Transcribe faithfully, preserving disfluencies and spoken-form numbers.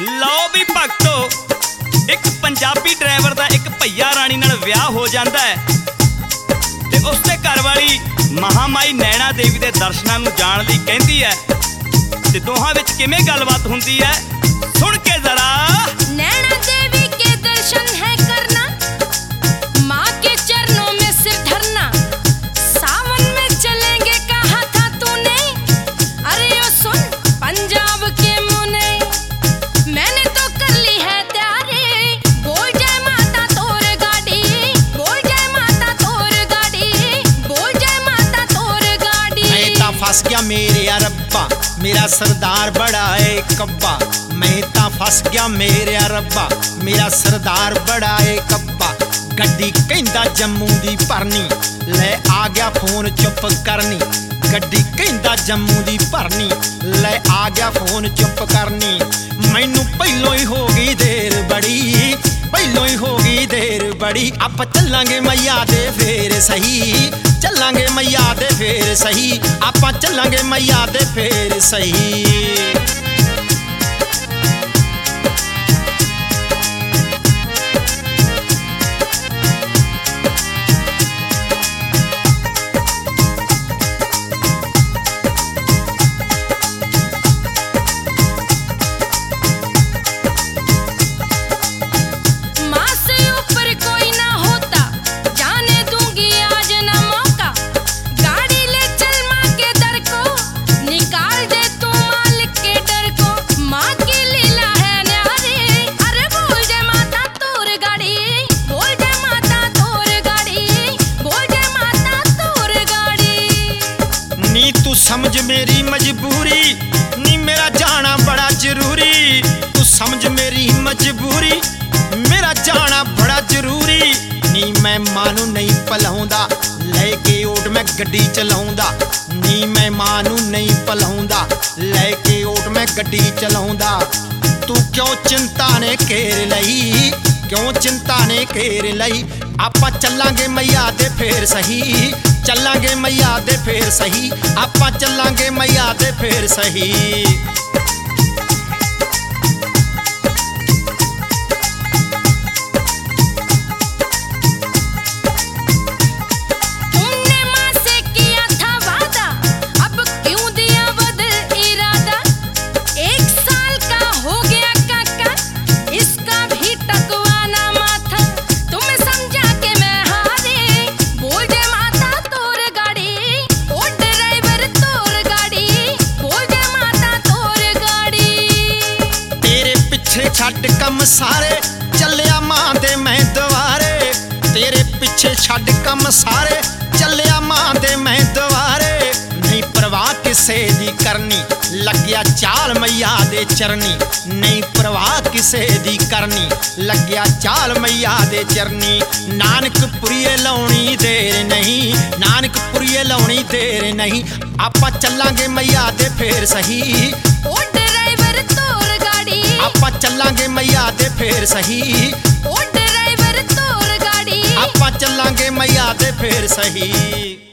ਲਓ ਵੀ ਭਗਤੋ, ਇੱਕ ਪੰਜਾਬੀ ਡਰਾਈਵਰ ਦਾ ਇੱਕ ਭਈਆ ਰਾਣੀ ਨਾਲ ਵਿਆਹ ਹੋ ਜਾਂਦਾ ਹੈ ਤੇ ਉਸਦੇ ਘਰ ਵਾਲੀ ਮਹਾਮਾਈ ਨੈਣਾ ਦੇਵੀ ਦੇ ਦਰਸ਼ਨਾਂ ਨੂੰ ਜਾਣ ਲਈ ਕਹਿੰਦੀ ਹੈ ਤੇ ਦੋਹਾਂ ਵਿੱਚ ਕਿਵੇਂ ਗੱਲਬਾਤ ਹੁੰਦੀ ਹੈ सुन के जरा। नैना देवी के दर्शन है करना, माँ के चरणों में सिर धरना। सावन में चलेंगे कहा था तूने, अरे ओ सुन पंजाब के मुने। मैंने तो कर ली है तैयारी, बोल जय माता तोर गाड़ी, बोल जय माता तोर गाड़ी, बोल जय माता तोर गाड़ी। मैं ता फस गया मेरे रब्बा, मेरा सरदार बड़ा है कब्बा। मैं ता फस गया मेरे रब्बा, मेरा सरदार बड़ा है कब्बा। गड्डी कहंदा जम्मू दी भरनी, ले आ गया फोन चुप करनी। गड्डी कहंदा जम्मू दी भरनी, ले आ गया फोन चुप करनी। मैनू पहलों ही हो गई देर बड़ी, पहलों ही हो गई देर बड़ी। आप चलांगे मैया दे फेर सही, चलांगे मैया दे फेर सही। आप चलांगे मैया दे फेर सही। समझ मेरी मजबूरी, नी मेरा जाना बड़ा जरूरी। तू समझ मेरी मजबूरी, मेरा जाना बड़ा जरूरी। नी मैं मानू नहीं पलाउंदा, लेके ओट मैं गड्डी चलाउंदा। नी मैं मानू नहीं पलाउंदा, लेके ओट मैं गड्डी चलाउंदा। तू क्यों चिंता ने घेर लई, क्यों चिंता ने घेर लई। आपां चलांगे मैया दे फेर सही, चलांगे मैया दे फेर सही। आपां चलांगे मैया दे फेर सही। छड़ कम सारे चलिया मां दे मैं दवारे। तेरे पिछे छड़ कम सारे चलिया मां दे मैं दवारे। नहीं परवाह किसे दी करनी, लग्या चाल मैया दे चरनी। नहीं परवाह किसे दी करनी, लग्या चाल मैया दे चरनी। नानक पुरिये लाउनी देर नहीं, नानक पुरिये लाउनी देर नहीं। आपां चलांगे मैया दे फेर सही, ओ ड्राइवर तोर गाड़ी। आपां चलांगे मैया दे फेर सही, ओ ड्राइवर तोर गाड़ी। आपां चलांगे मैया दे फेर सही।